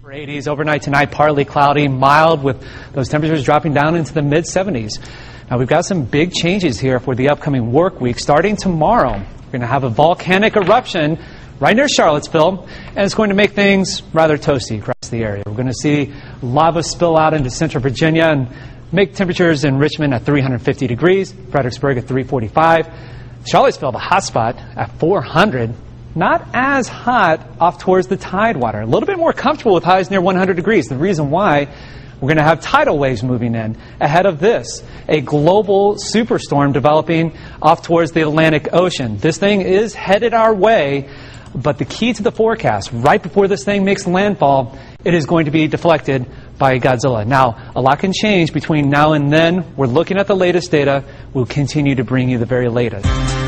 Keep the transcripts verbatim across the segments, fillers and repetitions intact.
eighties overnight tonight, partly cloudy, mild, with those temperatures dropping down into the mid seventies. Now we've got some big changes here for the upcoming work week. Starting tomorrow, we're going to have a volcanic eruption right near Charlottesville, and it's going to make things rather toasty across the area. We're going to see lava spill out into central Virginia and make temperatures in Richmond at three hundred fifty degrees, Fredericksburg at three forty-five, Charlottesville, the hot spot, at four hundred. Not as hot off towards the Tidewater. A little bit more comfortable with highs near one hundred degrees. The reason why, we're going to have tidal waves moving in ahead of this. A global superstorm developing off towards the Atlantic Ocean. This thing is headed our way, but the key to the forecast, right before this thing makes landfall, it is going to be deflected by Godzilla. Now, a lot can change between now and then. We're looking at the latest data. We'll continue to bring you the very latest.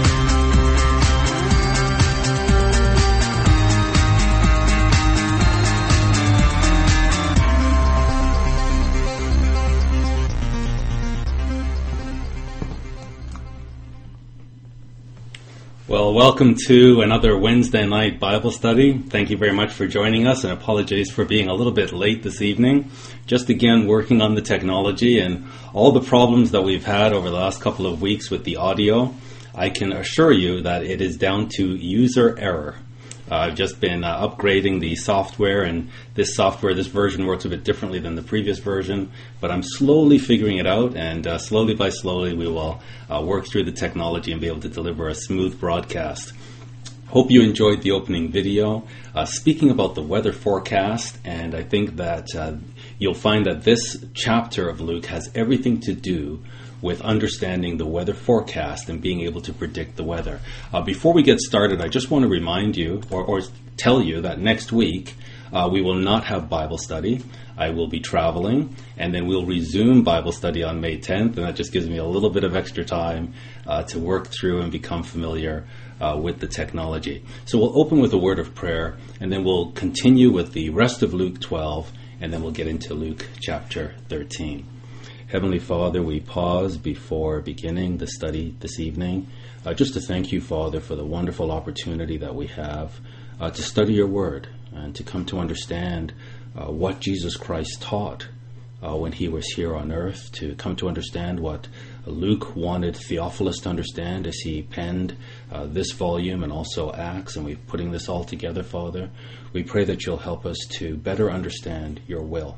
Well, welcome to another Wednesday night Bible study. Thank you very much for joining us, and apologies for being a little bit late this evening. Just again working on the technology and all the problems that we've had over the last couple of weeks with the audio. I can assure you that it is down to user error. Uh, I've just been uh, upgrading the software, and this software, this version works a bit differently than the previous version, but I'm slowly figuring it out, and uh, slowly by slowly we will uh, work through the technology and be able to deliver a smooth broadcast. Hope you enjoyed the opening video. Uh, speaking about the weather forecast, and I think that uh, you'll find that this chapter of Luke has everything to do with understanding the weather forecast and being able to predict the weather. Uh, before we get started, I just want to remind you or, or tell you that next week uh, we will not have Bible study. I will be traveling, and then we'll resume Bible study on May tenth, and that just gives me a little bit of extra time uh, to work through and become familiar uh, with the technology. So we'll open with a word of prayer, and then we'll continue with the rest of Luke twelve, and then we'll get into Luke chapter thirteen. Heavenly Father, we pause before beginning the study this evening uh, just to thank you, Father, for the wonderful opportunity that we have uh, to study your word and to come to understand uh, what Jesus Christ taught uh, when he was here on earth, to come to understand what Luke wanted Theophilus to understand as he penned uh, this volume and also Acts, and we're putting this all together, Father. We pray that you'll help us to better understand your will.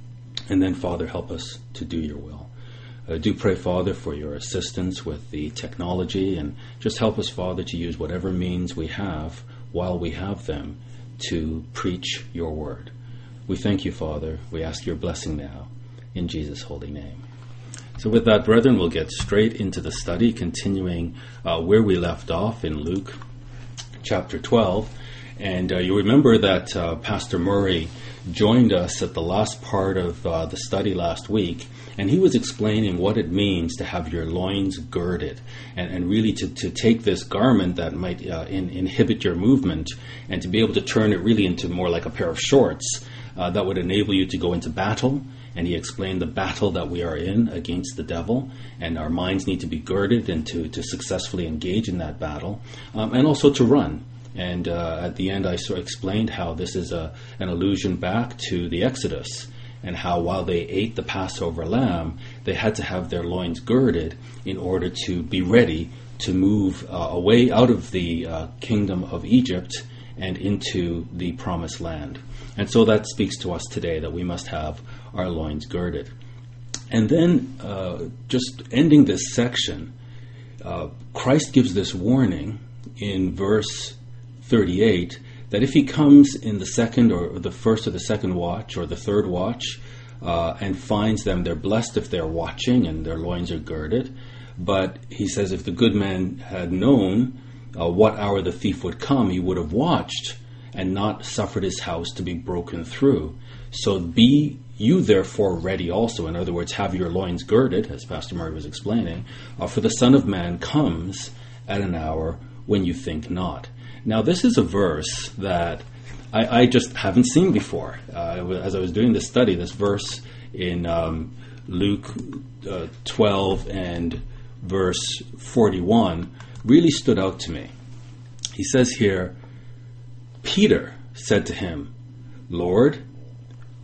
And then, Father, help us to do your will. I do pray, Father, for your assistance with the technology, and just help us, Father, to use whatever means we have while we have them to preach your word. We thank you, Father. We ask your blessing now in Jesus' holy name. So with that, brethren, we'll get straight into the study, continuing uh, where we left off in Luke chapter twelve. And uh, you remember that uh, Pastor Murray joined us at the last part of uh, the study last week, and he was explaining what it means to have your loins girded, and, and really to, to take this garment that might uh, in, inhibit your movement and to be able to turn it really into more like a pair of shorts uh, that would enable you to go into battle. And he explained the battle that we are in against the devil, and our minds need to be girded and to, to successfully engage in that battle, um, and also to run. And uh, at the end, I sort of explained how this is a, an allusion back to the Exodus, and how while they ate the Passover lamb, they had to have their loins girded in order to be ready to move uh, away out of the uh, kingdom of Egypt and into the promised land. And so that speaks to us today, that we must have our loins girded. And then, uh, just ending this section, uh, Christ gives this warning in verse thirty-eight, that if he comes in the second or the first or the second watch or the third watch uh, and finds them, they're blessed if they're watching and their loins are girded. But he says if the good man had known uh, what hour the thief would come, he would have watched and not suffered his house to be broken through. So be you therefore ready also. In other words, have your loins girded, as Pastor Murray was explaining, uh, for the Son of Man comes at an hour when you think not. Now, this is a verse that I, I just haven't seen before. Uh, as I was doing this study, this verse in um, Luke uh, twelve and verse forty-one really stood out to me. He says here, Peter said to him, Lord,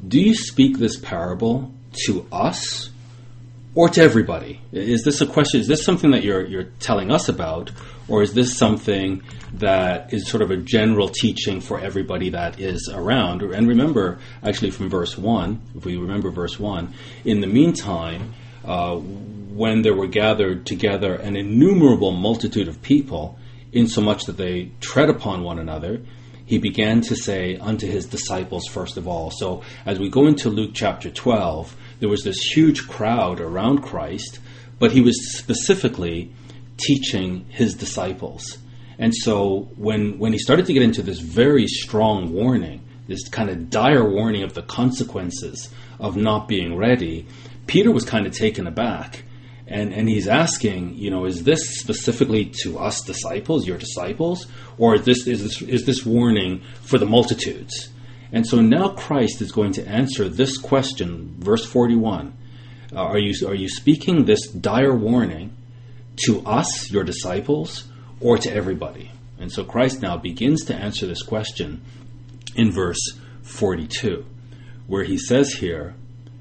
do you speak this parable to us or to everybody? Is this a question, is this something that you're you're telling us about, or is this something that is sort of a general teaching for everybody that is around? And remember, actually from verse one, if we remember verse one, in the meantime, uh, when there were gathered together an innumerable multitude of people, insomuch that they tread upon one another, he began to say unto his disciples first of all. So as we go into Luke chapter twelve, there was this huge crowd around Christ, but he was specifically teaching his disciples. And so when when he started to get into this very strong warning, this kind of dire warning of the consequences of not being ready, Peter was kind of taken aback. And and he's asking, you know, is this specifically to us disciples, your disciples, or is this is this is this warning for the multitudes? And so now Christ is going to answer this question, verse forty-one. Uh, are you are you speaking this dire warning to us, your disciples, or to everybody? And so Christ now begins to answer this question in verse forty-two, where he says here,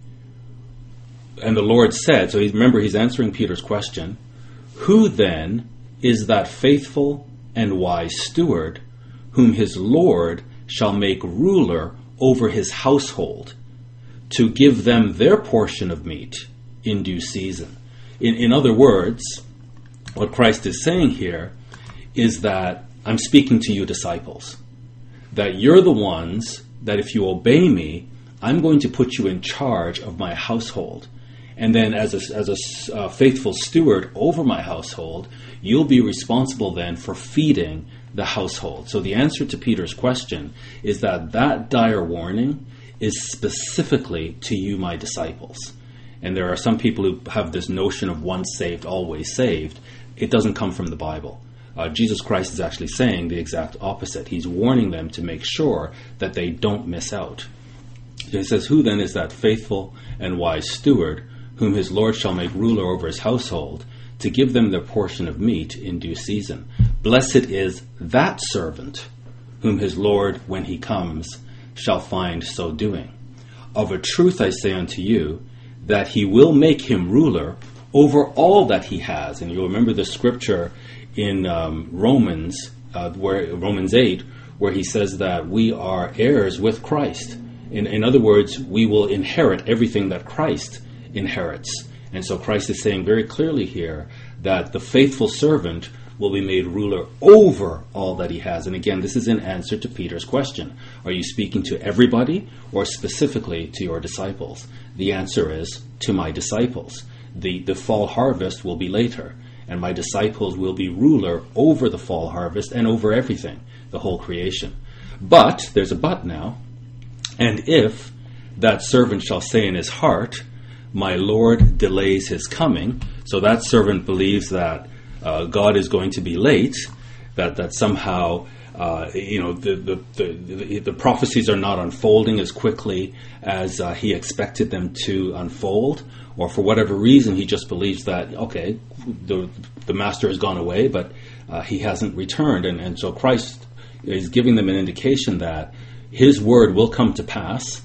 and the Lord said, so he, remember he's answering Peter's question, who then is that faithful and wise steward whom his Lord shall make ruler over his household to give them their portion of meat in due season? In, in other words, what Christ is saying here is that I'm speaking to you disciples, that you're the ones that if you obey me, I'm going to put you in charge of my household. And then as a, as a uh, faithful steward over my household, you'll be responsible then for feeding the household. So the answer to Peter's question is that that dire warning is specifically to you, my disciples. And there are some people who have this notion of once saved, always saved. It doesn't come from the Bible. Uh, Jesus Christ is actually saying the exact opposite. He's warning them to make sure that they don't miss out. He says, who then is that faithful and wise steward whom his Lord shall make ruler over his household, to give them their portion of meat in due season? Blessed is that servant whom his Lord, when he comes, shall find so doing. Of a truth I say unto you, that he will make him ruler over all that he has. And you'll remember the scripture in um, Romans, uh, where Romans eight, where he says that we are heirs with Christ. In, in other words, we will inherit everything that Christ inherits. And so Christ is saying very clearly here that the faithful servant will be made ruler over all that he has. And again, this is in answer to Peter's question. Are you speaking to everybody or specifically to your disciples? The answer is to my disciples. The, the fall harvest will be later, and my disciples will be ruler over the fall harvest and over everything, the whole creation. But, there's a but now, and if that servant shall say in his heart, my Lord delays his coming, so that servant believes that uh, God is going to be late, that that somehow uh, you know the the, the the prophecies are not unfolding as quickly as uh, he expected them to unfold, or for whatever reason he just believes that okay, the the master has gone away, but uh, he hasn't returned, and and so Christ is giving them an indication that his word will come to pass.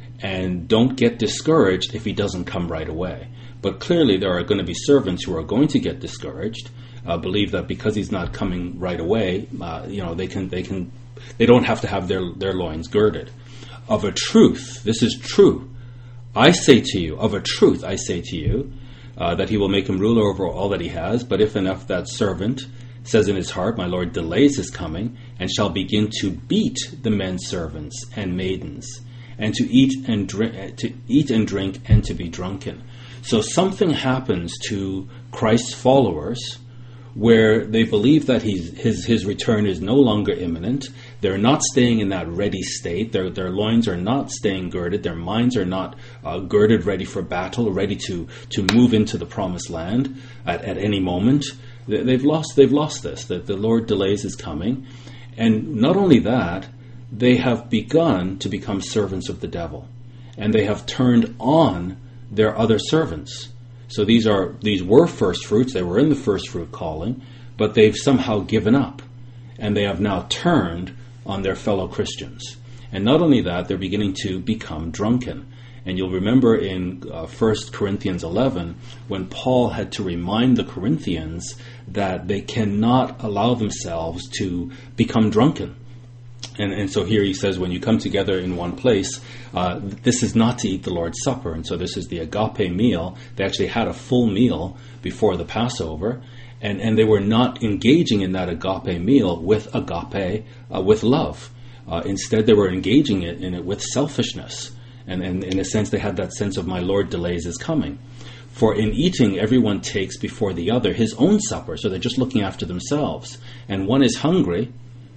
And don't get discouraged if he doesn't come right away. But clearly there are going to be servants who are going to get discouraged, uh, believe that because he's not coming right away, uh, you know, they can they can they don't have to have their their loins girded. Of a truth, this is true. I say to you, of a truth, I say to you, uh, that he will make him ruler over all that he has. But if enough that servant says in his heart, my Lord delays his coming, and shall begin to beat the men servants and maidens, and to eat and drink, to eat and drink, and to be drunken. So something happens to Christ's followers where they believe that he's, his his return is no longer imminent. They're not staying in that ready state. Their their loins are not staying girded. Their minds are not uh, girded, ready for battle, ready to to move into the promised land at, at any moment. They've lost they've lost this. That the Lord delays his coming, and not only that, they have begun to become servants of the devil, and they have turned on their other servants. So these are these were first fruits, they were in the first fruit calling, but they've somehow given up, and they have now turned on their fellow Christians. And not only that, they're beginning to become drunken. And you'll remember in uh, First Corinthians eleven, when Paul had to remind the Corinthians that they cannot allow themselves to become drunken. And, and so here he says, when you come together in one place, uh, this is not to eat the Lord's Supper. And so this is the agape meal. They actually had a full meal before the Passover. And, and they were not engaging in that agape meal with agape, uh, with love. Uh, instead, they were engaging it in it with selfishness. And, and in a sense, they had that sense of, my Lord delays his coming. For in eating, everyone takes before the other his own supper. So they're just looking after themselves. And one is hungry,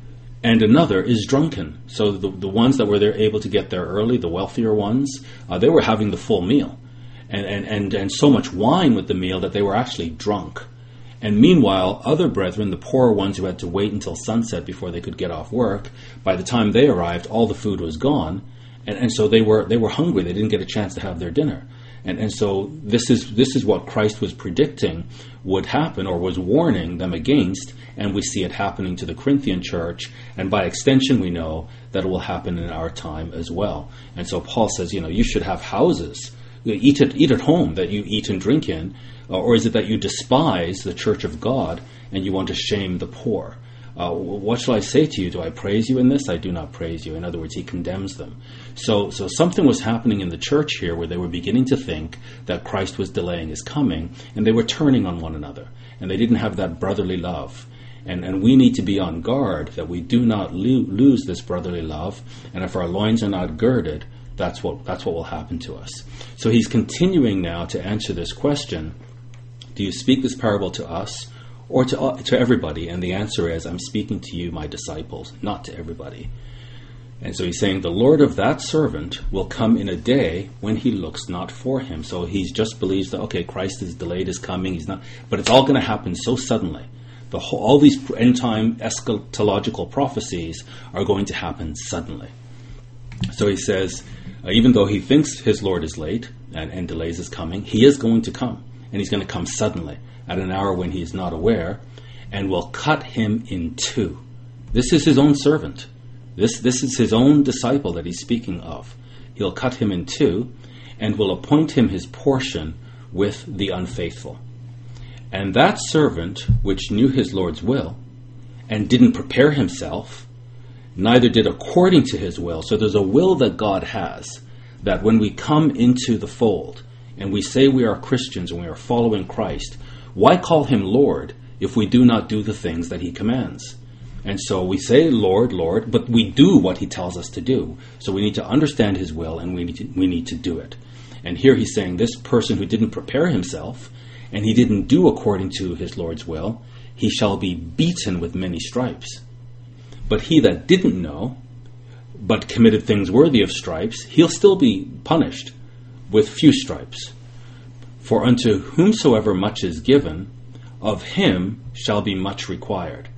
and another is drunken. So the, the ones that were there able to get there early, the wealthier ones, uh, they were having the full meal. And, and, and, and so much wine with the meal that they were actually drunk. And meanwhile, other brethren, the poorer ones who had to wait until sunset before they could get off work, by the time they arrived, all the food was gone. And, and so they were they were hungry. They didn't get a chance to have their dinner. And and so this is this is what Christ was predicting would happen, or was warning them against, and we see it happening to the Corinthian church, and by extension we know that it will happen in our time as well. And so Paul says, you know, you should have houses. Eat at, eat at home that you eat and drink in, or is it that you despise the church of God and you want to shame the poor? Uh, what shall I say to you? Do I praise you in this? I do not praise you. In other words, he condemns them. So so something was happening in the church here where they were beginning to think that Christ was delaying his coming, and they were turning on one another, and they didn't have that brotherly love. And, and we need to be on guard that we do not lo- lose this brotherly love, and if our loins are not girded, that's what that's what will happen to us. So he's continuing now to answer this question, do you speak this parable to us, or to uh, to everybody? And the answer is, I'm speaking to you, my disciples, not to everybody. And so he's saying, the Lord of that servant will come in a day when he looks not for him. So he just believes that, okay, Christ is delayed his coming, he's not, but it's all going to happen so suddenly. The whole, all these end-time eschatological prophecies are going to happen suddenly. So he says, uh, even though he thinks his Lord is late and, and delays his coming, he is going to come, and he's going to come suddenly, at an hour when he is not aware, and will cut him in two. This is his own servant. This, this is his own disciple that he's speaking of. He'll cut him in two, and will appoint him his portion with the unfaithful. And that servant, which knew his Lord's will, and didn't prepare himself, neither did according to his will. So there's a will that God has, that when we come into the fold, and we say we are Christians and we are following Christ, why call him Lord if we do not do the things that he commands? And so we say, Lord, Lord, but we do what he tells us to do. So we need to understand his will, and we need to, we need to do it. And here he's saying this person who didn't prepare himself, and he didn't do according to his Lord's will, he shall be beaten with many stripes. But he that didn't know, but committed things worthy of stripes, he'll still be punished with few stripes. For unto whomsoever much is given, of him shall be much required.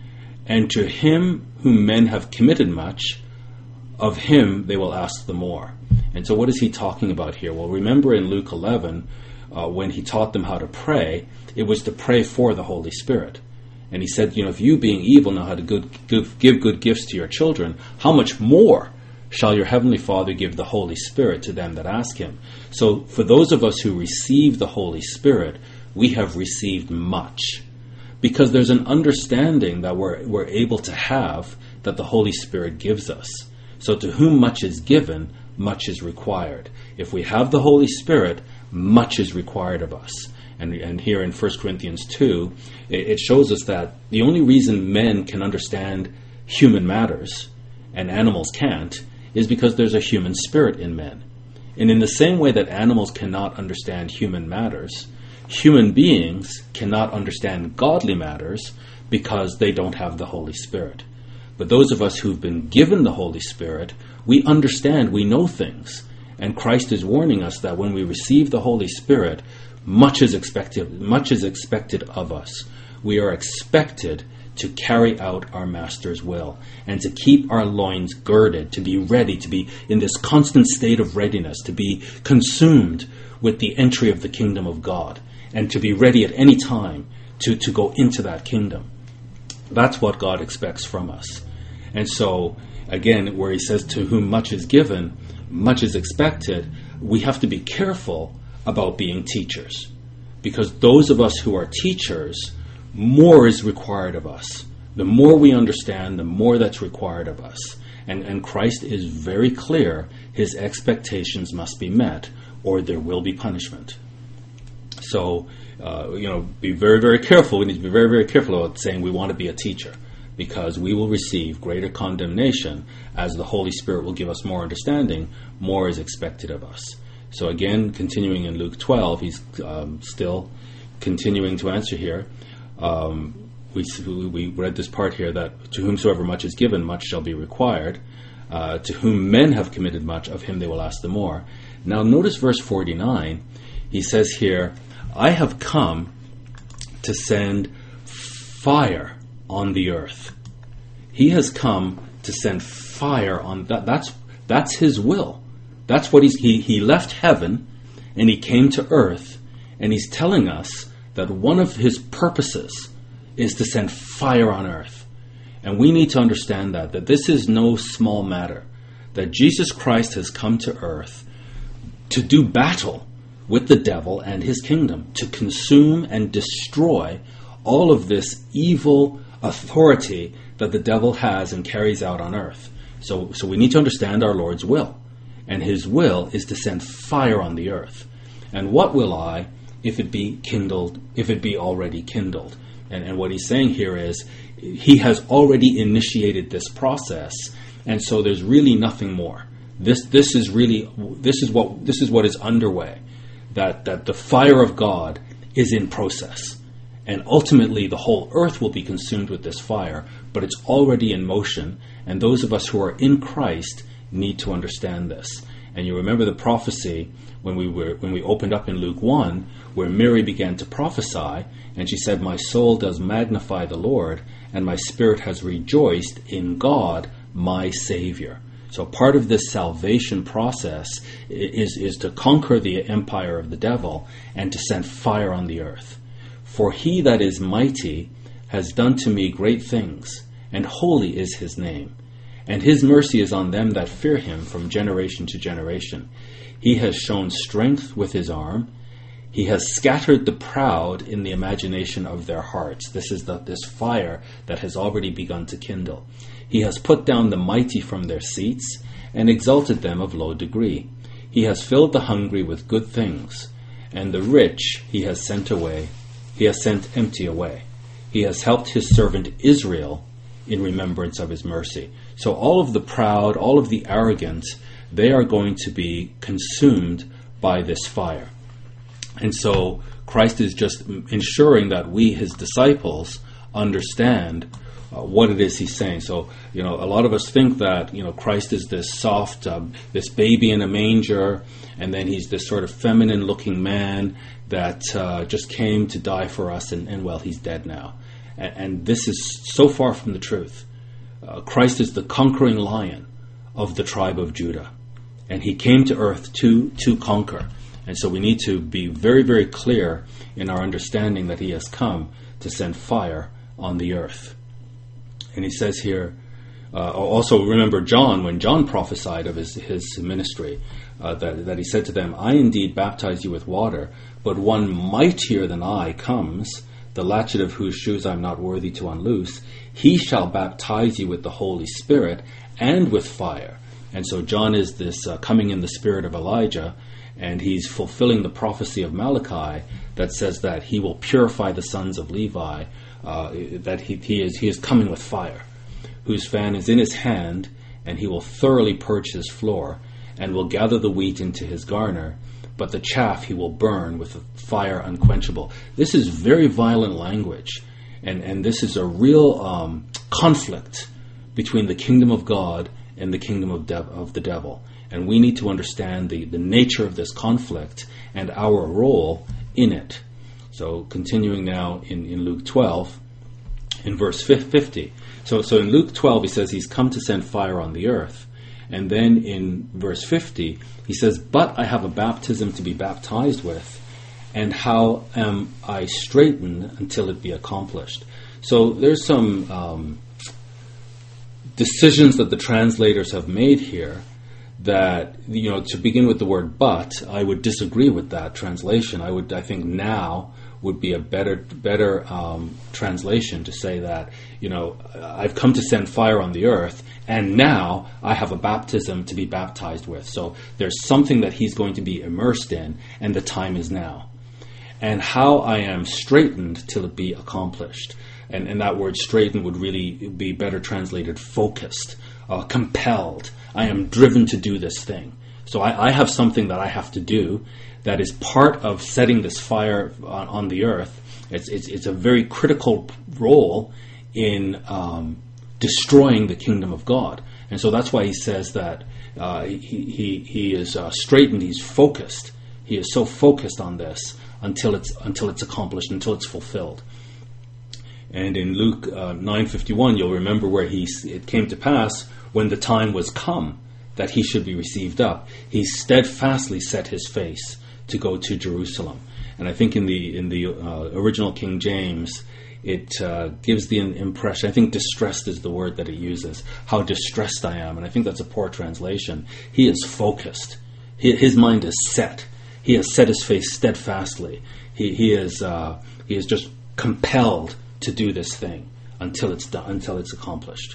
And to him whom men have committed much, of him they will ask the more. And so what is he talking about here? Well, remember in Luke eleven, uh, when he taught them how to pray, it was to pray for the Holy Spirit. And he said, you know, if you being evil know how to good, give, give good gifts to your children, how much more shall your heavenly Father give the Holy Spirit to them that ask him? So for those of us who receive the Holy Spirit, we have received much. Because there's an understanding that we're, we're able to have that the Holy Spirit gives us. So to whom much is given, much is required. If we have the Holy Spirit, much is required of us. And, and here in First Corinthians two, it, it shows us that the only reason men can understand human matters and animals can't is because there's a human spirit in men. And in the same way that animals cannot understand human matters, human beings cannot understand godly matters because they don't have the Holy Spirit. But those of us who've been given the Holy Spirit, we understand, we know things. And Christ is warning us that when we receive the Holy Spirit, much is expected, much is expected of us. We are expected to carry out our Master's will and to keep our loins girded, to be ready, to be in this constant state of readiness, to be consumed with the entry of the kingdom of God, and to be ready at any time to, to go into that kingdom. That's what God expects from us. And so, again, where he says, to whom much is given, much is expected, we have to be careful about being teachers. Because those of us who are teachers, more is required of us. The more we understand, the more that's required of us. And, and Christ is very clear, his expectations must be met, or there will be punishment. So, uh, you know, be very, very careful. We need to be very, very careful about saying we want to be a teacher, because we will receive greater condemnation as the Holy Spirit will give us more understanding. More is expected of us. So again, continuing in Luke twelve, he's um, still continuing to answer here. Um, we, we read this part here that to whomsoever much is given, much shall be required. Uh, to whom men have committed much, of him they will ask the more. Now notice verse forty-nine. He says here, I have come to send fire on the earth. He has come to send fire on that. That's that's his will. That's what he's he, he left heaven and he came to earth, and he's telling us that one of his purposes is to send fire on earth. And we need to understand that, that this is no small matter, that Jesus Christ has come to earth to do battle with the devil and his kingdom, to consume and destroy all of this evil authority that the devil has and carries out on earth. So, so we need to understand our Lord's will. And his will is to send fire on the earth. And what will I if it be kindled, if it be already kindled? And, and what he's saying here is, he has already initiated this process, and so there's really nothing more. This this is really this is what this is what is underway. That that the fire of God is in process, and ultimately the whole earth will be consumed with this fire. But it's already in motion, and those of us who are in Christ need to understand this. And you remember the prophecy when we were when we opened up in Luke one, where Mary began to prophesy, and she said, "My soul does magnify the Lord, and my spirit has rejoiced in God, my Savior." So part of this salvation process is, is to conquer the empire of the devil and to send fire on the earth. For he that is mighty has done to me great things, and holy is his name. And his mercy is on them that fear him from generation to generation. He has shown strength with his arm. He has scattered the proud in the imagination of their hearts. This is the, this fire that has already begun to kindle. He has put down the mighty from their seats and exalted them of low degree. He has filled the hungry with good things, and the rich he has sent away. He has sent empty away. He has helped his servant Israel in remembrance of his mercy. So all of the proud, all of the arrogant, they are going to be consumed by this fire. And so Christ is just ensuring that we, his disciples, understand uh, what it is he's saying. So, you know, a lot of us think that, you know, Christ is this soft, uh, this baby in a manger, and then he's this sort of feminine-looking man that uh, just came to die for us, and, and well, he's dead now. And, and this is so far from the truth. Uh, Christ is the conquering lion of the tribe of Judah, and he came to earth to to conquer. And so we need to be very, very clear in our understanding that he has come to send fire on the earth. And he says here, uh, also remember John, when John prophesied of his, his ministry, uh, that, that he said to them, "I indeed baptize you with water, but one mightier than I comes, the latchet of whose shoes I am not worthy to unloose. He shall baptize you with the Holy Spirit and with fire." And so John is this uh, coming in the spirit of Elijah, and he's fulfilling the prophecy of Malachi that says that he will purify the sons of Levi, uh, that he, he is he is coming with fire, whose fan is in his hand, and he will thoroughly purge his floor, and will gather the wheat into his garner, but the chaff he will burn with fire unquenchable. This is very violent language, and, and this is a real um, conflict between the kingdom of God and the kingdom of, de- of the devil. And we need to understand the, the nature of this conflict and our role in it. So continuing now in, in Luke twelve, in verse fifty. So, so in Luke twelve, he says he's come to send fire on the earth. And then in verse fifty, he says, "But I have a baptism to be baptized with, and how am I straitened until it be accomplished?" So there's some um, decisions that the translators have made here, that, you know, to begin with the word but, I would disagree with that translation. I would, I think now would be a better better um, translation to say that, you know, I've come to send fire on the earth, and now I have a baptism to be baptized with. So there's something that he's going to be immersed in, and the time is now. And how I am straightened till it be accomplished. And, and that word straightened would really be better translated focused, uh, compelled. I am driven to do this thing. So I, I have something that I have to do that is part of setting this fire on, on the earth. It's, it's, it's a very critical role in um, destroying the kingdom of God. And so that's why he says that uh, he, he, he is uh, straightened, he's focused. He is so focused on this until it's until it's accomplished, until it's fulfilled. And in Luke uh, nine fifty-one, you'll remember where he it came to pass when the time was come that he should be received up, he steadfastly set his face to go to Jerusalem. And I think in the in the uh, original King James, it uh, gives the impression, I think distressed is the word that it uses, how distressed I am. And I think that's a poor translation. He is focused. He, his mind is set. He has set his face steadfastly. He, he is uh, he is just compelled to do this thing until it's done, until it's accomplished.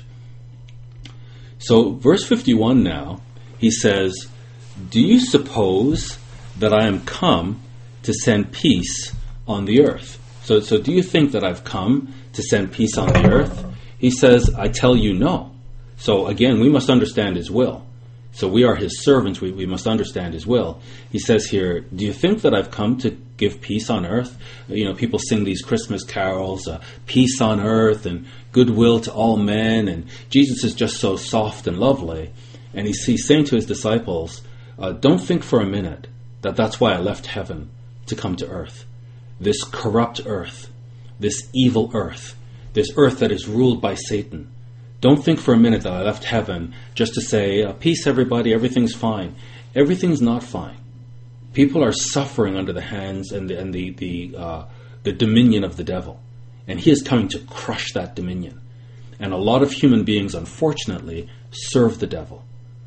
So verse fifty-one now, he says, "Do you suppose that I am come to send peace on the earth?" So, so do you think that I've come to send peace on the earth? He says, "I tell you no." So again, we must understand his will. So we are his servants, we, we must understand his will. He says here, "Do you think that I've come to give peace on earth?" You know, people sing these Christmas carols, uh, peace on earth and goodwill to all men, and Jesus is just so soft and lovely. And he's, he's saying to his disciples, uh, don't think for a minute that that's why I left heaven to come to earth. This corrupt earth, this evil earth, this earth that is ruled by Satan. Don't think for a minute that I left heaven just to say, uh, peace everybody, everything's fine. Everything's not fine. People are suffering under the hands and the and the the, uh, the dominion of the devil. And he is coming to crush that dominion. And a lot of human beings, unfortunately, serve the devil.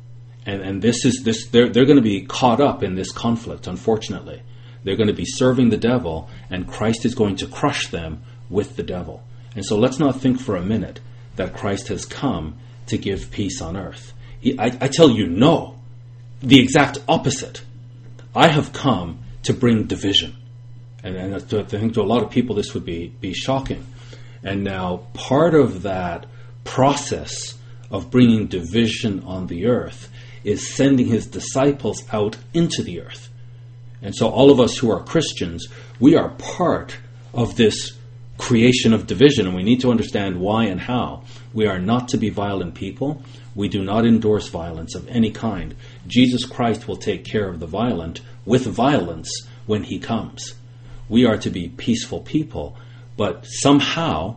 And and this is this they're they're going to be caught up in this conflict, unfortunately. They're going to be serving the devil, and Christ is going to crush them with the devil. And so let's not think for a minute that Christ has come to give peace on earth. He, I, I tell you, no. The exact opposite. I have come to bring division. And, and I think to a lot of people this would be, be shocking. And now part of that process of bringing division on the earth is sending his disciples out into the earth. And so all of us who are Christians, we are part of this creation of division, and we need to understand why and how. We are not to be violent people. We do not endorse violence of any kind. Jesus Christ will take care of the violent with violence when he comes. We are to be peaceful people, but somehow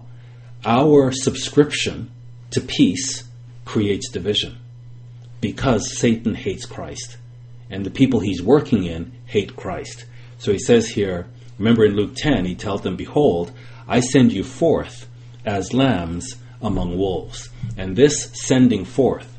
our subscription to peace creates division because Satan hates Christ, and the people he's working in hate Christ. So he says here, remember in Luke ten, he tells them, "Behold, I send you forth as lambs among wolves." And this sending forth,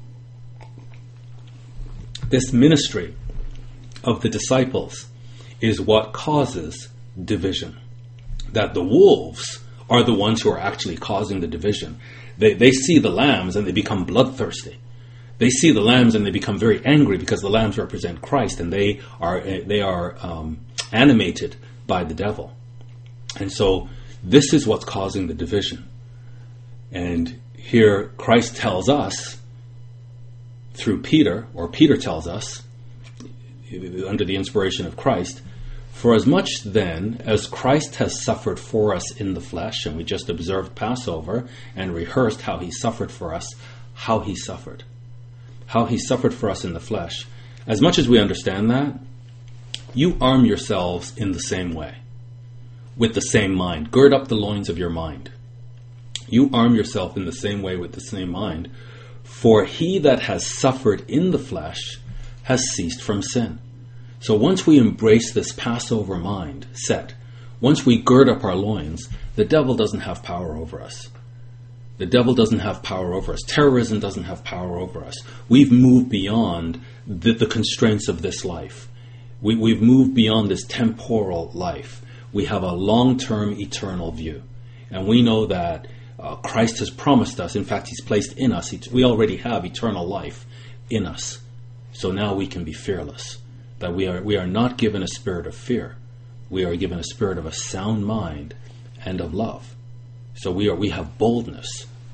this ministry of the disciples is what causes division. That the wolves are the ones who are actually causing the division. They, they see the lambs and they become bloodthirsty. They see the lambs and they become very angry because the lambs represent Christ, and they are they are um, animated by the devil. And so this is what's causing the division. And here Christ tells us through Peter, or Peter tells us, under the inspiration of Christ, "For as much then as Christ has suffered for us in the flesh," and we just observed Passover and rehearsed how he suffered for us, how he suffered. How he suffered for us in the flesh. As much as we understand that, you arm yourselves in the same way, with the same mind. Gird up the loins of your mind. You arm yourself in the same way with the same mind. For he that has suffered in the flesh has ceased from sin. So once we embrace this Passover mind set, once we gird up our loins, the devil doesn't have power over us. The devil doesn't have power over us. Terrorism doesn't have power over us. We've moved beyond the, the constraints of this life. We, we've moved beyond this temporal life. We have a long-term eternal view. And we know that uh, Christ has promised us, in fact, he's placed in us, we already have eternal life in us. So now we can be fearless. That we are we are not given a spirit of fear. We are given a spirit of a sound mind and of love. So we are we have boldness.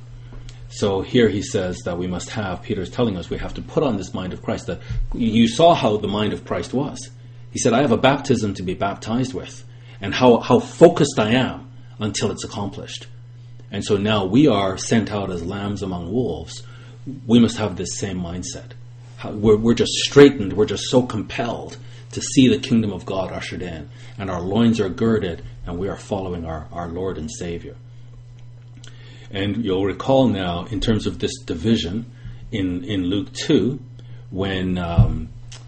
So here he says that we must have, Peter's telling us we have to put on this mind of Christ. That you saw how the mind of Christ was. He said, I have a baptism to be baptized with, and how, how focused I am until it's accomplished. And so now we are sent out as lambs among wolves. We must have this same mindset. We're, we're just straightened, we're just so compelled to see the kingdom of God ushered in, and our loins are girded, and we are following our, our Lord and Savior. And you'll recall now, in terms of this division, in, in Luke two, when um,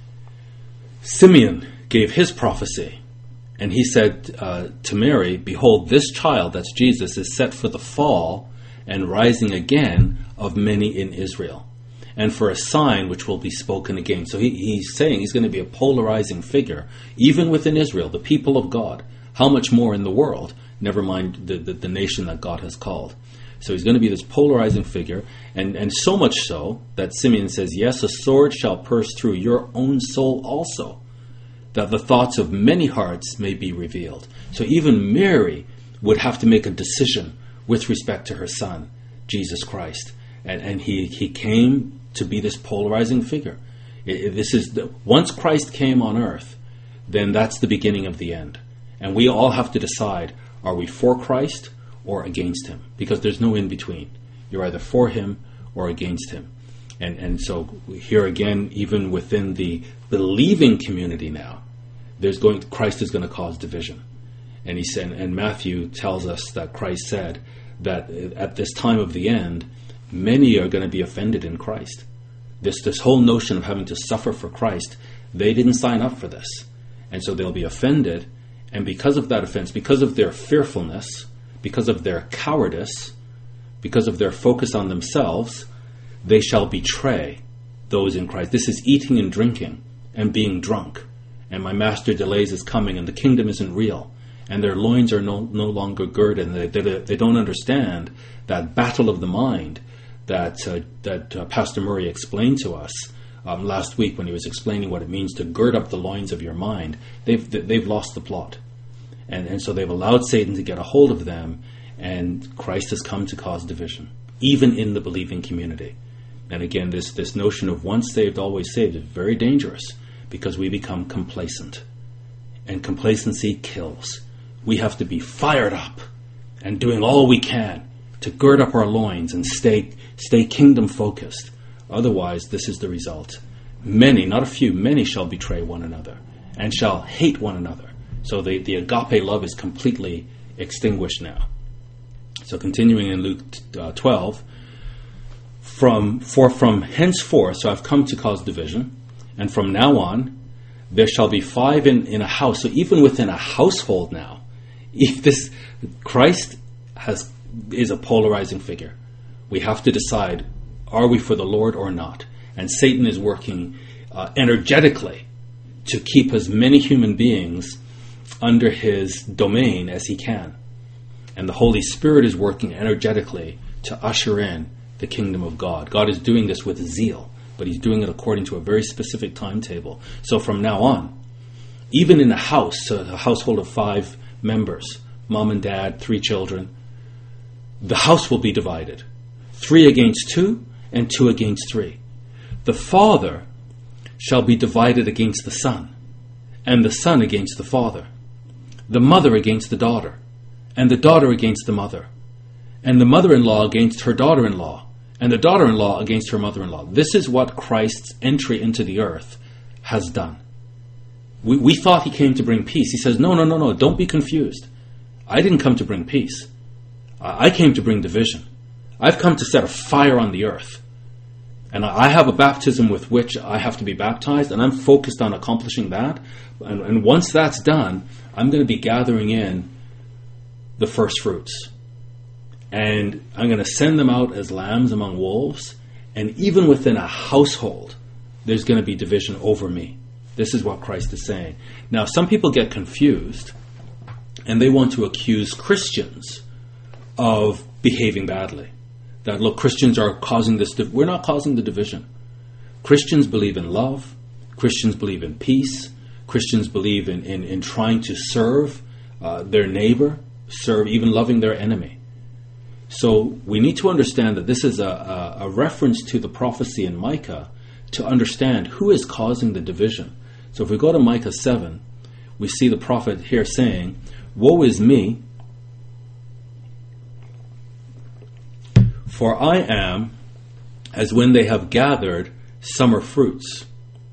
Simeon gave his prophecy, and he said uh, to Mary, behold, this child, that's Jesus, is set for the fall and rising again of many in Israel, and for a sign which will be spoken again. So he, he's saying he's going to be a polarizing figure, even within Israel, the people of God. How much more in the world, never mind the, the, the nation that God has called. So he's going to be this polarizing figure, and, and so much so that Simeon says, yes, a sword shall pierce through your own soul also, that the thoughts of many hearts may be revealed. So even Mary would have to make a decision with respect to her son, Jesus Christ. And, and he, he came to be this polarizing figure. It, it, this is the, once Christ came on earth, then that's the beginning of the end. And we all have to decide, are we for Christ or against him? Because there's no in between. You're either for him or against him. And and so here again, even within the believing community now, there's going Christ is going to cause division. And he said, and Matthew tells us that Christ said that at this time of the end, many are going to be offended in Christ. This this whole notion of having to suffer for Christ, they didn't sign up for this. And so they'll be offended, and because of that offense, because of their fearfulness, because of their cowardice, because of their focus on themselves, they shall betray those in Christ. This is eating and drinking and being drunk. And my master delays his coming, and the kingdom isn't real. And their loins are no, no longer girded, and they, they, they don't understand that battle of the mind that uh, that uh, Pastor Murray explained to us um, last week when he was explaining what it means to gird up the loins of your mind. They've they've lost the plot. And, and so they've allowed Satan to get a hold of them, and Christ has come to cause division, even in the believing community. And again, this, this notion of once saved, always saved is very dangerous, because we become complacent. And complacency kills. We have to be fired up and doing all we can to gird up our loins and stay, stay kingdom focused. Otherwise, this is the result. Many, not a few, many shall betray one another and shall hate one another. So the, the agape love is completely extinguished now. So continuing in Luke uh, twelve, from for from henceforth, so I've come to cause division, and from now on, there shall be five in, in a house. So even within a household now, if this Christ has is a polarizing figure. We have to decide, are we for the Lord or not? And Satan is working uh, energetically to keep as many human beings under his domain as he can. And the Holy Spirit is working energetically to usher in the kingdom of God. God is doing this with zeal, but he's doing it according to a very specific timetable. So from now on, even in a house, a household of five members, mom and dad, three children, the house will be divided. Three against two, and two against three. The father shall be divided against the son, and the son against the father. The mother against the daughter, and the daughter against the mother, and the mother-in-law against her daughter-in-law, and the daughter-in-law against her mother-in-law. This is what Christ's entry into the earth has done. We, we thought he came to bring peace. He says, no, no, no, no, don't be confused. I didn't come to bring peace. I, I came to bring division. I've come to set a fire on the earth. And I have a baptism with which I have to be baptized, and I'm focused on accomplishing that. And, and once that's done, I'm going to be gathering in the first fruits. and I'm going to send them out as lambs among wolves, and even within a household, there's going to be division over me. This is what Christ is saying. Now, some people get confused, and they want to accuse Christians of behaving badly. That, look, Christians are causing this. Div- We're not causing the division. Christians believe in love. Christians believe in peace. Christians believe in, in, in trying to serve uh, their neighbor, serve, even loving their enemy. So we need to understand that this is a, a, a reference to the prophecy in Micah to understand who is causing the division. So if we go to Micah seven, we see the prophet here saying, "Woe is me, for I am as when they have gathered summer fruits,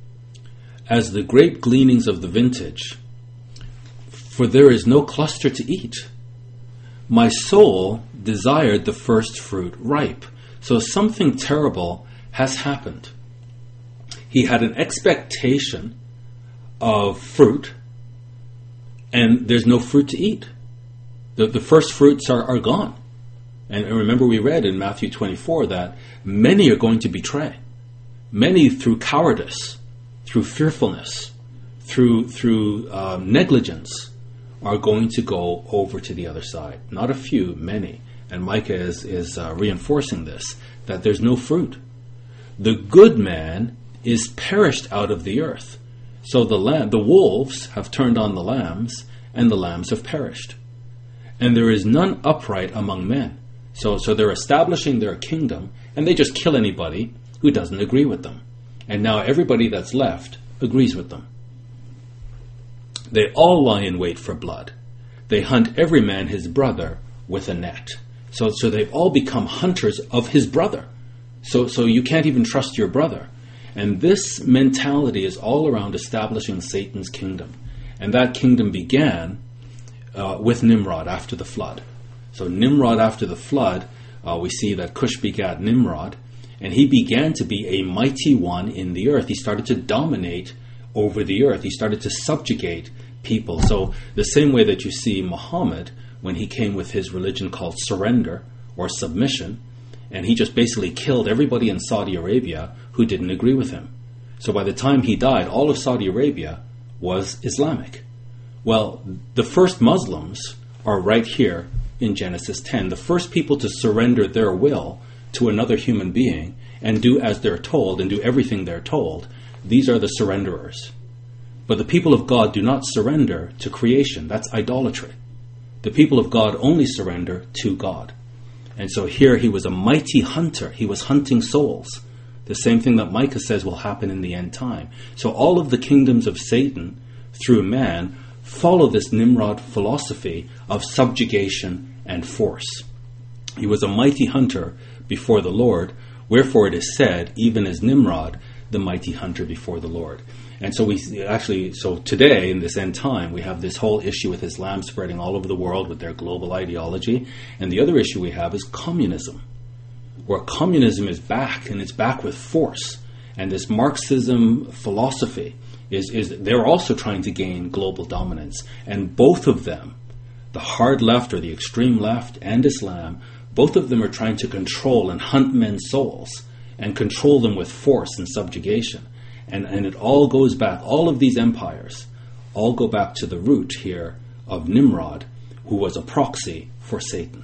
as the grape gleanings of the vintage, for there is no cluster to eat. My soul desired the first fruit ripe." So something terrible has happened. He had an expectation of fruit, and there's no fruit to eat. The, the first fruits are, are gone. And remember, we read in Matthew twenty-four that many are going to betray. Many through cowardice, through fearfulness, through through um, negligence, are going to go over to the other side. Not a few, many. And Micah is, is uh, reinforcing this, that there's no fruit. The good man is perished out of the earth. So the lamb, the wolves have turned on the lambs, and the lambs have perished. And there is none upright among men. So, so they're establishing their kingdom, and they just kill anybody who doesn't agree with them. And now everybody that's left agrees with them. They all lie in wait for blood. They hunt every man his brother with a net. So, so they've all become hunters of his brother. So, so you can't even trust your brother. And this mentality is all around establishing Satan's kingdom. And that kingdom began uh, with Nimrod after the flood. So Nimrod after the flood, uh, we see that Cush begat Nimrod, and he began to be a mighty one in the earth. He started to dominate over the earth. He started to subjugate people. So the same way that you see Muhammad, when he came with his religion called surrender or submission, and he just basically killed everybody in Saudi Arabia who didn't agree with him. So by the time he died, all of Saudi Arabia was Islamic. Well, the first Muslims are right here in Genesis ten. The first people to surrender their will to another human being and do as they're told and do everything they're told, these are the surrenderers. But the people of God do not surrender to creation. That's idolatry. The people of God only surrender to God. And so here he was a mighty hunter. He was hunting souls. The same thing that Micah says will happen in the end time. So all of the kingdoms of Satan through man follow this Nimrod philosophy of subjugation and force. He was a mighty hunter before the Lord, wherefore it is said, even as Nimrod, the mighty hunter before the Lord. And so we actually, so today in this end time, we have this whole issue with Islam spreading all over the world with their global ideology. And the other issue we have is communism, where communism is back, and it's back with force. And this Marxism philosophy is, is they're also trying to gain global dominance. And both of them, the hard left or the extreme left and Islam, both of them are trying to control and hunt men's souls and control them with force and subjugation. And, and it all goes back, all of these empires all go back to the root here of Nimrod, who was a proxy for Satan.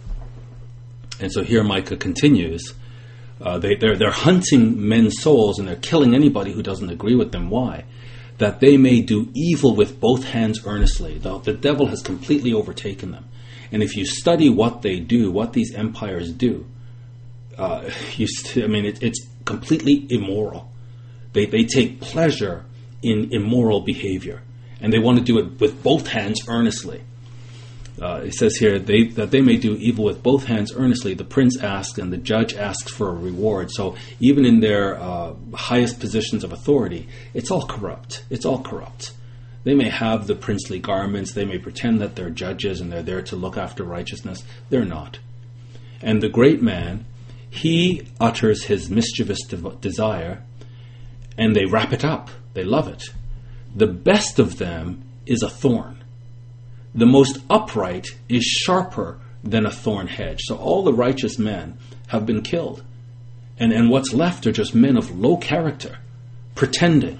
And so here Micah continues, uh, they, they're, they're hunting men's souls and they're killing anybody who doesn't agree with them. Why? That they may do evil with both hands earnestly. The, the devil has completely overtaken them. And if you study what they do, what these empires do, uh, you st- I mean, it, it's completely immoral. They they take pleasure in immoral behavior, and they want to do it with both hands earnestly. Uh, it says here they, that they may do evil with both hands earnestly. The prince asks, and the judge asks for a reward. So even in their uh, highest positions of authority, it's all corrupt. It's all corrupt. They may have the princely garments. They may pretend that they're judges and they're there to look after righteousness. They're not. And the great man, he utters his mischievous de- desire, and they wrap it up. They love it. The best of them is a thorn. The most upright is sharper than a thorn hedge. So all the righteous men have been killed. And, and what's left are just men of low character, pretending.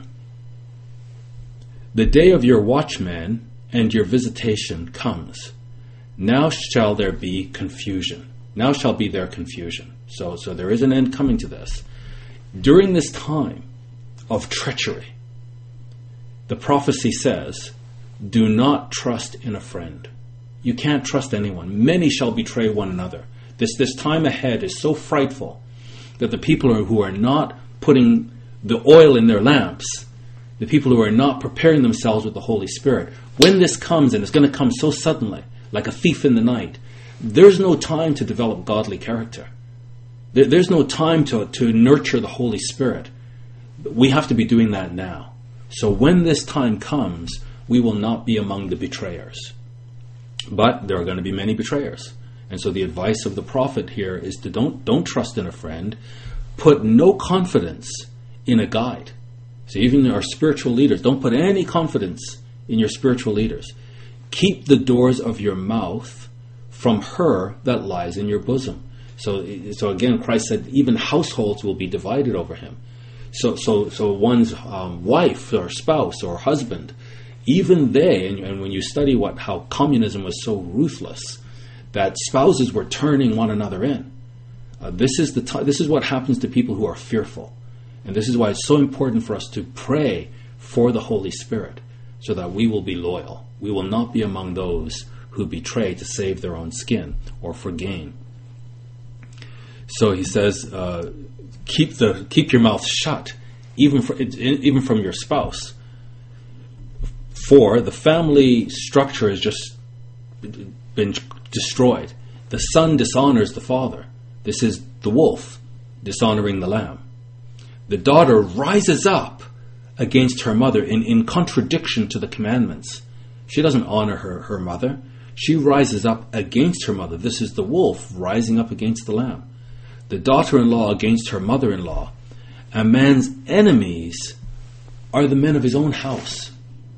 The day of your watchman and your visitation comes. Now shall there be confusion. Now shall be their confusion. So, so there is an end coming to this. During this time of treachery, the prophecy says, do not trust in a friend. You can't trust anyone. Many shall betray one another. This, this time ahead is so frightful that the people who are not putting the oil in their lamps, the people who are not preparing themselves with the Holy Spirit, when this comes, and it's going to come so suddenly, like a thief in the night, there's no time to develop godly character. There, there's no time to, to nurture the Holy Spirit. We have to be doing that now. So when this time comes, we will not be among the betrayers. But there are going to be many betrayers. And so the advice of the prophet here is to don't, don't trust in a friend. Put no confidence in a guide. So even our spiritual leaders, don't put any confidence in your spiritual leaders. Keep the doors of your mouth from her that lies in your bosom. So, so again, Christ said even households will be divided over him. So, so, so one's um, wife or spouse or husband, even they, and, and when you study what how communism was so ruthless, that spouses were turning one another in. Uh, this is the t- this is what happens to people who are fearful, and this is why it's so important for us to pray for the Holy Spirit, so that we will be loyal. We will not be among those who betray to save their own skin or for gain. So he says, uh, keep the keep your mouth shut, even for, even from your spouse. For the family structure has just been destroyed. The son dishonors the father. This is the wolf dishonoring the lamb. The daughter rises up against her mother in, in contradiction to the commandments. She doesn't honor her, her mother. She rises up against her mother. This is the wolf rising up against the lamb. The daughter-in-law against her mother-in-law. A man's enemies are the men of his own house.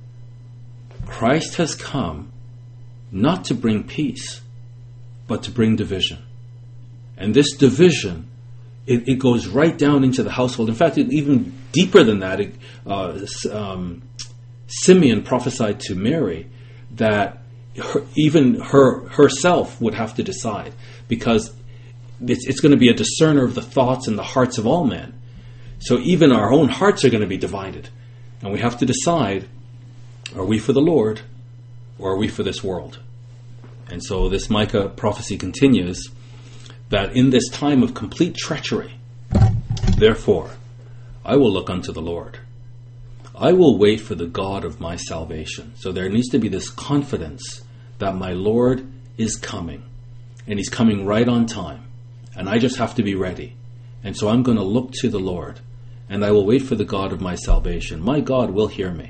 Christ has come not to bring peace, but to bring division. And this division, it, it goes right down into the household. In fact, it, even deeper than that, it, uh, um, Simeon prophesied to Mary that her, even her herself would have to decide, because it's, it's going to be a discerner of the thoughts and the hearts of all men. So even our own hearts are going to be divided. And we have to decide, are we for the Lord or are we for this world? And so this Micah prophecy continues that in this time of complete treachery, therefore, I will look unto the Lord. I will wait for the God of my salvation. So there needs to be this confidence that my Lord is coming, and he's coming right on time, and I just have to be ready. And so I'm going to look to the Lord, and I will wait for the God of my salvation. My God will hear me.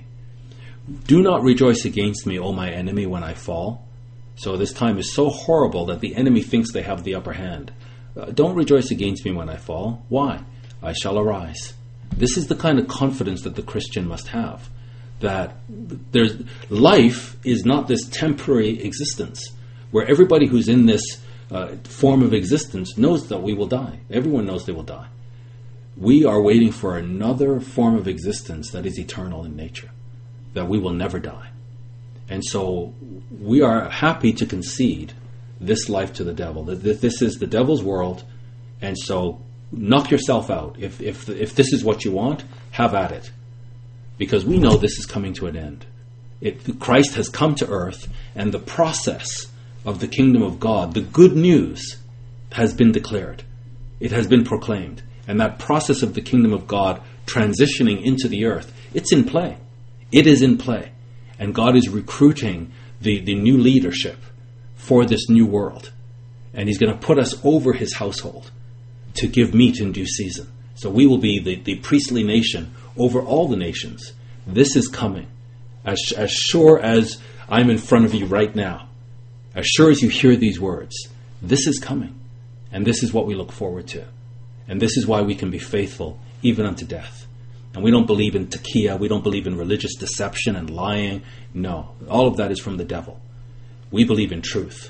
Do not rejoice against me, O my enemy, when I fall. So this time is so horrible that the enemy thinks they have the upper hand. Uh, don't rejoice against me when I fall. Why? I shall arise. This is the kind of confidence that the Christian must have. That there's life is not this temporary existence where everybody who's in this uh, form of existence knows that we will die. Everyone knows they will die. We are waiting for another form of existence that is eternal in nature, that we will never die. And so we are happy to concede this life to the devil. That this is the devil's world, and so knock yourself out. If if if this is what you want, have at it, because we know this is coming to an end. It, Christ has come to earth, and the process of the kingdom of God, the good news, has been declared. It has been proclaimed, and that process of the kingdom of God transitioning into the earth, it's in play. It is in play. And God is recruiting the, the new leadership for this new world. And he's going to put us over his household to give meat in due season. So we will be the, the priestly nation over all the nations. This is coming. As, as sure as I'm in front of you right now, as sure as you hear these words, this is coming. And this is what we look forward to. And this is why we can be faithful even unto death. And we don't believe in takia, we don't believe in religious deception and lying. No, all of that is from the devil. We believe in truth.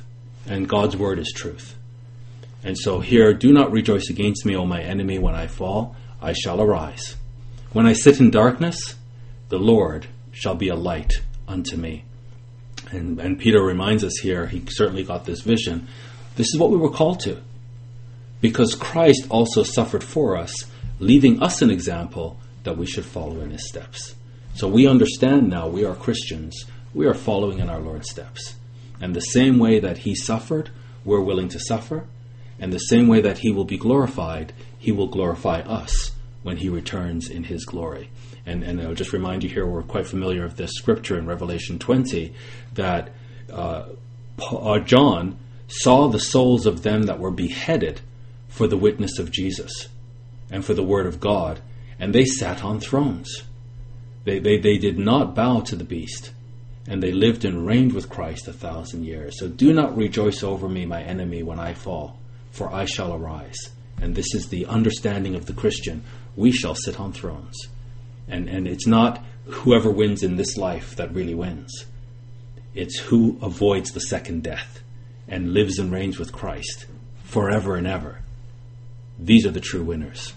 And God's word is truth. And so here, do not rejoice against me, O my enemy. When I fall, I shall arise. When I sit in darkness, the Lord shall be a light unto me. And, and Peter reminds us here, he certainly got this vision. This is what we were called to. Because Christ also suffered for us, leaving us an example that we should follow in his steps. So we understand now, we are Christians, we are following in our Lord's steps. And the same way that he suffered, we're willing to suffer. And the same way that he will be glorified, he will glorify us when he returns in his glory. And, and I'll just remind you here, we're quite familiar of this scripture in Revelation twenty, that uh, uh, John saw the souls of them that were beheaded for the witness of Jesus and for the word of God, and they sat on thrones. They, they, they did not bow to the beast, and they lived and reigned with Christ a thousand years. So do not rejoice over me, my enemy, when I fall, for I shall arise. And this is the understanding of the Christian. We shall sit on thrones. And, and it's not whoever wins in this life that really wins. It's who avoids the second death and lives and reigns with Christ forever and ever. These are the true winners.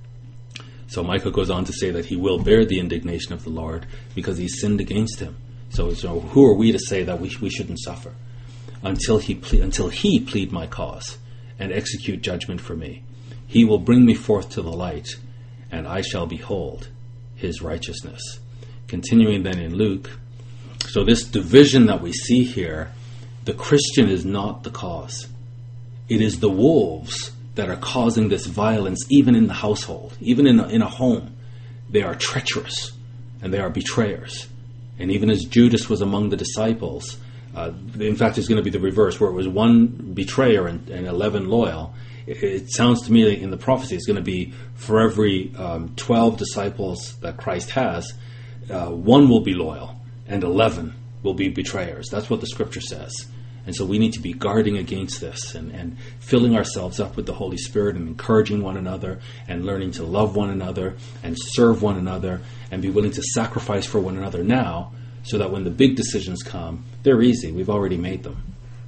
So Micah goes on to say that he will bear the indignation of the Lord because he sinned against him. So, so who are we to say that we, we shouldn't suffer? Until he, ple- until he plead my cause and execute judgment for me. He will bring me forth to the light, and I shall behold his righteousness. Continuing then in Luke, so this division that we see here, the Christian is not the cause. It is the wolves that are causing this violence even in the household, even in a, in a home. They are treacherous and they are betrayers. And even as Judas was among the disciples, uh, in fact it's going to be the reverse, where it was one betrayer and, and eleven loyal. It, it sounds to me like in the prophecy it's going to be for every um, twelve disciples that Christ has, uh, one will be loyal and eleven will be betrayers. That's what the scripture says. And so we need to be guarding against this and, and filling ourselves up with the Holy Spirit and encouraging one another and learning to love one another and serve one another and be willing to sacrifice for one another now, so that when the big decisions come, they're easy. We've already made them.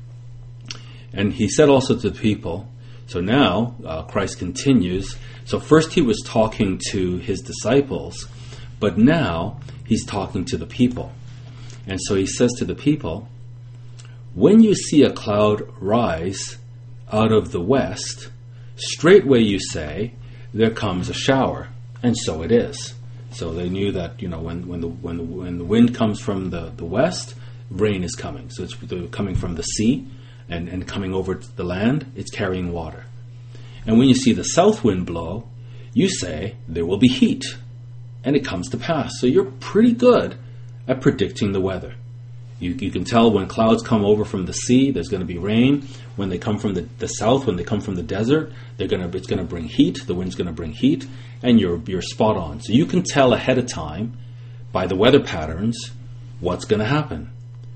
And he said also to the people, so now uh, Christ continues. So first he was talking to his disciples, but now he's talking to the people. And so he says to the people, when you see a cloud rise out of the west, straightway you say, there comes a shower. And so it is. So they knew that, you know, when, when the when the when the wind comes from the, the west, rain is coming. So it's coming from the sea and, and coming over to the land, it's carrying water. And when you see the south wind blow, you say, there will be heat. And it comes to pass. So you're pretty good at predicting the weather. You, you can tell when clouds come over from the sea, there's going to be rain. When they come from the, the south, when they come from the desert, they're going to it's going to bring heat. The wind's going to bring heat, and you're you're spot on. So you can tell ahead of time by the weather patterns what's going to happen.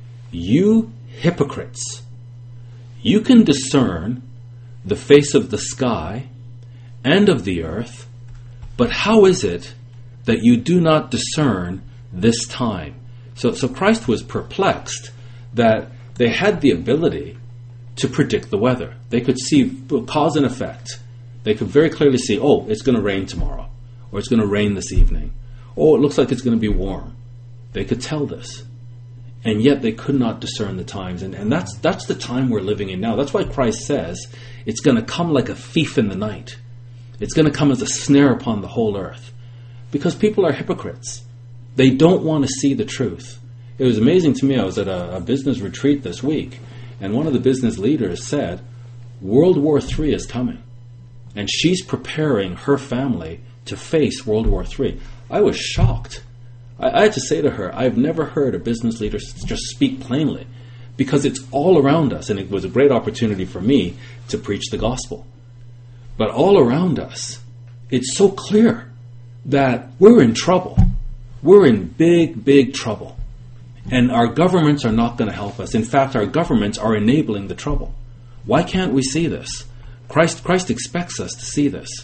You hypocrites, you can discern the face of the sky and of the earth, but how is it that you do not discern this time? So, so Christ was perplexed that they had the ability to predict the weather. They could see cause and effect. They could very clearly see, oh, it's going to rain tomorrow, or it's going to rain this evening. Oh, it looks like it's going to be warm. They could tell this. And yet they could not discern the times. And, and that's, that's the time we're living in now. That's why Christ says it's going to come like a thief in the night. It's going to come as a snare upon the whole earth. Because people are hypocrites. They don't want to see the truth. It was amazing to me. I was at a, a business retreat this week, and one of the business leaders said, World War Three is coming. And she's preparing her family to face World War Three. I was shocked. I, I had to say to her, I've never heard a business leader just speak plainly, because it's all around us, and it was a great opportunity for me to preach the gospel. But all around us, it's so clear that we're in trouble. We're in big, big trouble. And our governments are not going to help us. In fact, our governments are enabling the trouble. Why can't we see this? Christ, Christ expects us to see this.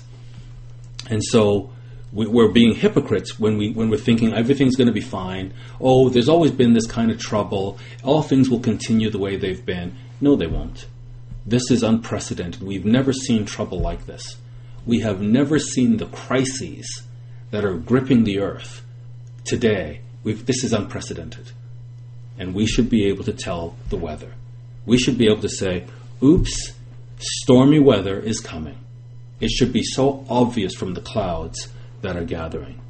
And so we, we're being hypocrites when, we, when we're thinking everything's going to be fine. Oh, there's always been this kind of trouble. All things will continue the way they've been. No, they won't. This is unprecedented. We've never seen trouble like this. We have never seen the crises that are gripping the earth today. We've, this is unprecedented. And we should be able to tell the weather. We should be able to say, oops, stormy weather is coming. It should be so obvious from the clouds that are gathering.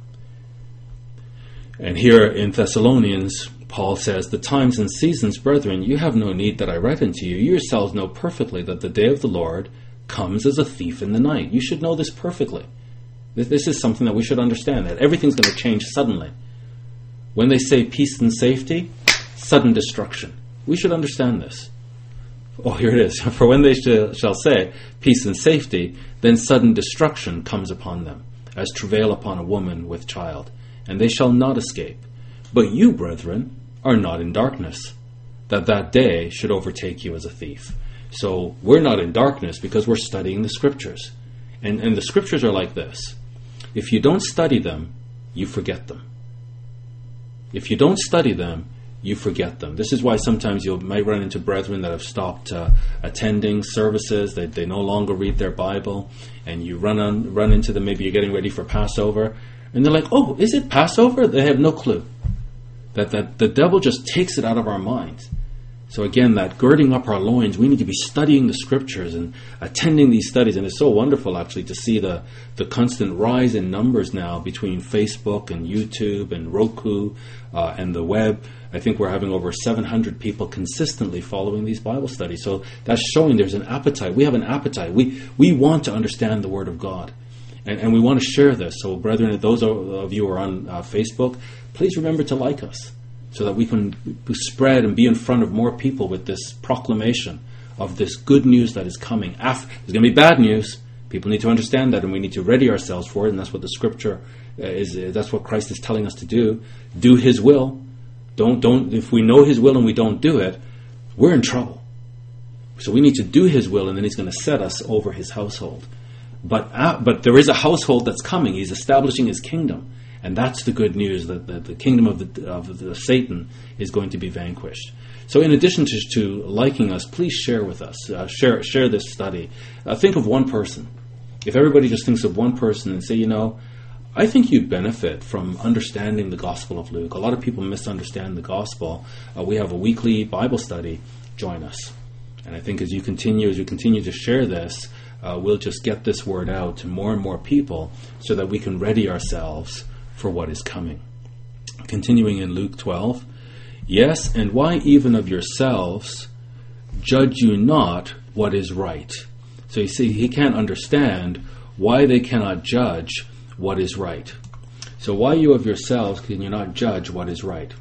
And here in Thessalonians, Paul says, the times and seasons, brethren, you have no need that I write unto you. You yourselves know perfectly that the day of the Lord comes as a thief in the night. You should know this perfectly. This is something that we should understand, that everything's going to change suddenly. When they say peace and safety, sudden destruction. We should understand this. Oh, here it is. For when they sh- shall say peace and safety, then sudden destruction comes upon them, as travail upon a woman with child, and they shall not escape. But you, brethren, are not in darkness, that that day should overtake you as a thief. So we're not in darkness because we're studying the Scriptures. And, and the Scriptures are like this. If you don't study them, you forget them. If you don't study them, you forget them. This is why sometimes you might run into brethren that have stopped uh, attending services. They they no longer read their Bible, and you run on run into them. Maybe you're getting ready for Passover, and they're like, "Oh, is it Passover?" They have no clue that that the devil just takes it out of our minds. So again, that girding up our loins, we need to be studying the Scriptures and attending these studies. And it's so wonderful, actually, to see the, the constant rise in numbers now between Facebook and YouTube and Roku uh, and the web. I think we're having over seven hundred people consistently following these Bible studies. So that's showing there's an appetite. We have an appetite. We we want to understand the Word of God. And, and we want to share this. So, brethren, those of you who are on uh, Facebook, please remember to like us, so that we can spread and be in front of more people with this proclamation of this good news that is coming. There's going to be bad news. People need to understand that, and we need to ready ourselves for it, and that's what the Scripture is. That's what Christ is telling us to do. Do His will. Don't, don't. If we know His will and we don't do it, we're in trouble. So we need to do His will, and then He's going to set us over His household. But, uh, but there is a household that's coming. He's establishing His kingdom. And that's the good news, that the, the kingdom of, the, of the Satan is going to be vanquished. So in addition to, to liking us, please share with us. Uh, share share this study. Uh, think of one person. If everybody just thinks of one person and say, you know, I think you'd benefit from understanding the Gospel of Luke. A lot of people misunderstand the Gospel. Uh, we have a weekly Bible study. Join us. And I think as you continue, as you continue to share this, uh, we'll just get this word out to more and more people so that we can ready ourselves for what is coming. Continuing in Luke twelve, yes, and why even of yourselves judge you not what is right? So you see, he can't understand why they cannot judge what is right. So why you of yourselves can you not judge what is right?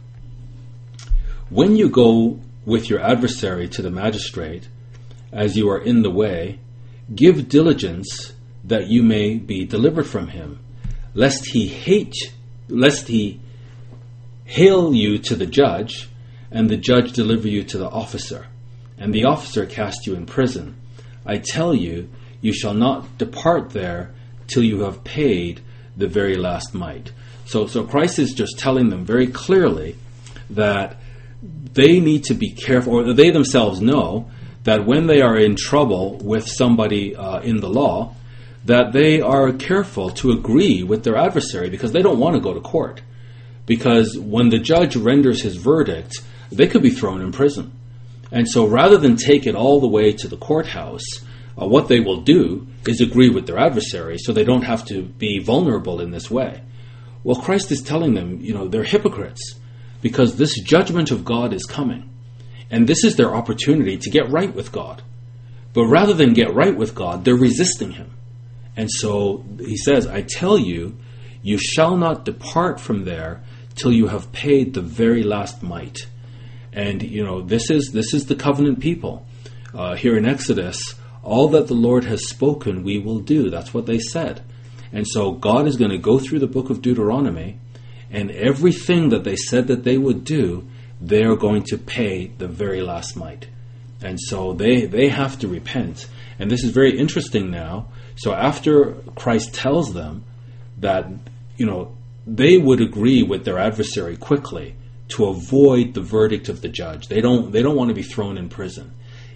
When you go with your adversary to the magistrate, as you are in the way, give diligence that you may be delivered from him, lest he hate, lest he hail you to the judge, and the judge deliver you to the officer, and the officer cast you in prison. I tell you, you shall not depart there till you have paid the very last mite. So, so Christ is just telling them very clearly that they need to be careful, or they themselves know that when they are in trouble with somebody uh, in the law, that they are careful to agree with their adversary because they don't want to go to court. Because when the judge renders his verdict, they could be thrown in prison. And so rather than take it all the way to the courthouse, uh, what they will do is agree with their adversary so they don't have to be vulnerable in this way. Well, Christ is telling them, you know, they're hypocrites because this judgment of God is coming. And this is their opportunity to get right with God. But rather than get right with God, they're resisting Him. And so he says, I tell you, you shall not depart from there till you have paid the very last mite. And, you know, this is this is the covenant people. Uh, here in Exodus, all that the Lord has spoken, we will do. That's what they said. And so God is going to go through the book of Deuteronomy, and everything that they said that they would do, they are going to pay the very last mite. And so they, they have to repent. And this is very interesting now. So after Christ tells them that, you know, they would agree with their adversary quickly to avoid the verdict of the judge. They don't they don't want to be thrown in prison.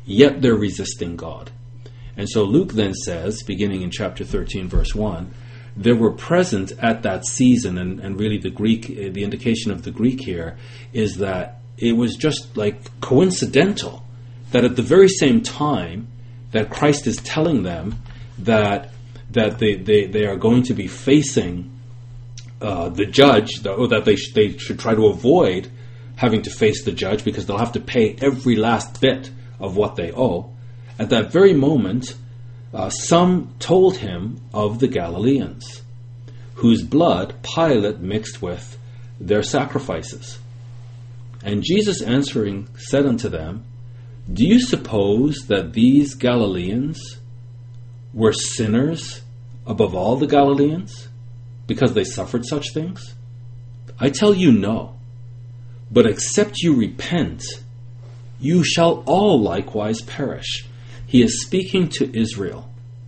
yet they're resisting God. And so Luke then says, beginning in chapter thirteen, verse one, there were present at that season, and, and really the Greek, the indication of the Greek here is that it was just like coincidental that at the very same time that Christ is telling them that that they, they, they are going to be facing uh, the judge, or that they, sh- they should try to avoid having to face the judge because they'll have to pay every last bit of what they owe. At that very moment, uh, some told him of the Galileans, whose blood Pilate mixed with their sacrifices. And Jesus answering said unto them, do you suppose that these Galileans were sinners above all the Galileans, because they suffered such things? I tell you no. But except you repent, you shall all likewise perish. He is speaking to Israel.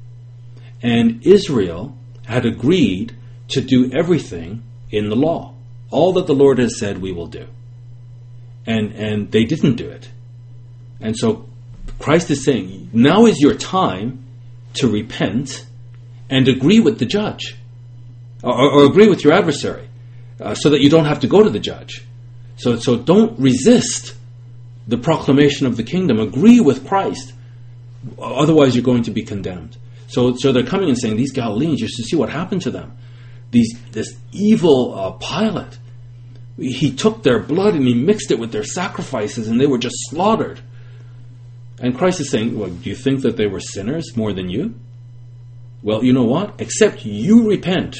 And Israel had agreed to do everything in the law. All that the Lord has said we will do. And, and they didn't do it. And so Christ is saying, now is your time to repent and agree with the judge. Or, or agree with your adversary. Uh, so that you don't have to go to the judge. So, so don't resist the proclamation of the kingdom. Agree with Christ. Otherwise you're going to be condemned. So, so they're coming and saying, these Galileans, you should see what happened to them. These, this evil uh, Pilate, he took their blood and he mixed it with their sacrifices and they were just slaughtered. And Christ is saying, well, do you think that they were sinners more than you? Well, you know what? Except you repent,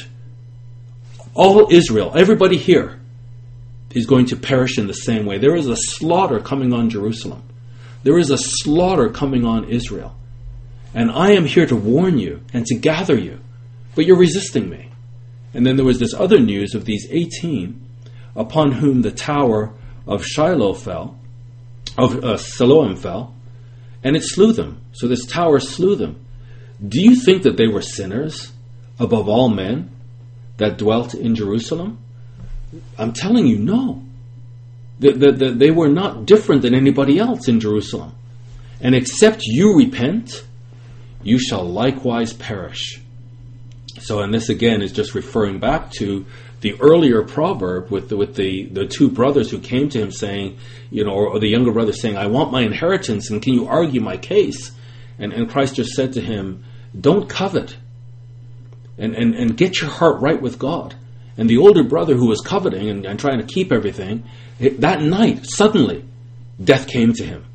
all Israel, everybody here, is going to perish in the same way. There is a slaughter coming on Jerusalem. There is a slaughter coming on Israel. And I am here to warn you and to gather you. But you're resisting me. And then there was this other news of these eighteen upon whom the tower of Shiloh fell, of uh, Siloam fell, and it slew them. So this tower slew them. Do you think that they were sinners above all men that dwelt in Jerusalem? I'm telling you, no. The, the, the, they were not different than anybody else in Jerusalem. And except you repent, you shall likewise perish. So, and this again is just referring back to the earlier proverb with the, with the, the two brothers who came to him saying, you know, or, or the younger brother saying, I want my inheritance, and can you argue my case? And, and Christ just said to him, don't covet, and, and, and get your heart right with God. And the older brother who was coveting and, and trying to keep everything, it, that night, suddenly, death came to him.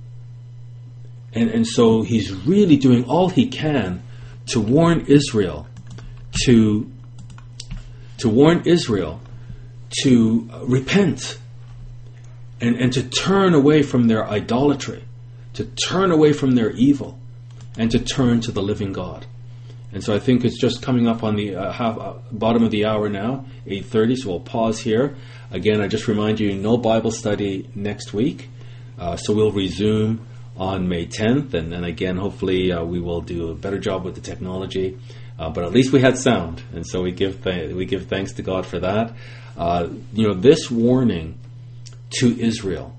And, and so he's really doing all he can to warn Israel, to, to warn Israel to repent and, and to turn away from their idolatry, to turn away from their evil, and to turn to the living God. And so I think it's just coming up on the uh, half, uh, bottom of the hour now, eight thirty, so we'll pause here. Again, I just remind you, no Bible study next week, uh, so we'll resume on May tenth, and then again, hopefully uh, we will do a better job with the technology, uh, but at least we had sound, and so we give th- we give thanks to God for that. Uh, you know, this warning to Israel,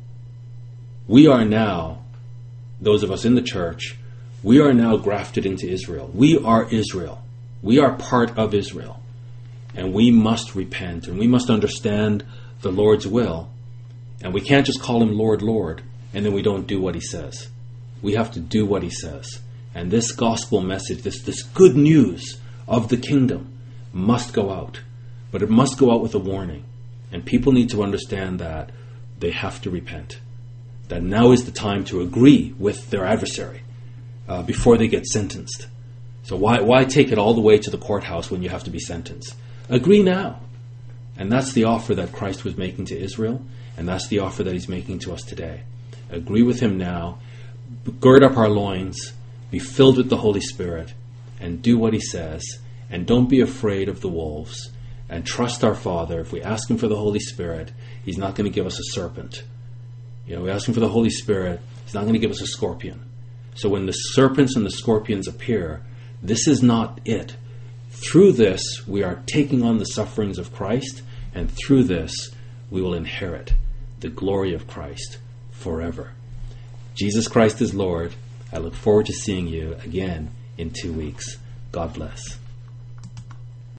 we are now, those of us in the church, we are now grafted into Israel. We are Israel. We are part of Israel. And we must repent, and we must understand the Lord's will. And we can't just call him Lord, Lord, and then we don't do what he says. We have to do what he says. And this gospel message, this, this good news of the kingdom must go out. But it must go out with a warning. And people need to understand that they have to repent. That now is the time to agree with their adversary. Uh, before they get sentenced. So why why take it all the way to the courthouse when you have to be sentenced? Agree now. And that's the offer that Christ was making to Israel, and that's the offer that he's making to us today. Agree with him now, gird up our loins, be filled with the Holy Spirit, and do what he says, and don't be afraid of the wolves, and trust our Father. If we ask him for the Holy Spirit, he's not going to give us a serpent. You know, we ask him for the Holy Spirit, he's not going to give us a scorpion. So when the serpents and the scorpions appear, this is not it. Through this, we are taking on the sufferings of Christ, and through this, we will inherit the glory of Christ forever. Jesus Christ is Lord. I look forward to seeing you again in two weeks. God bless.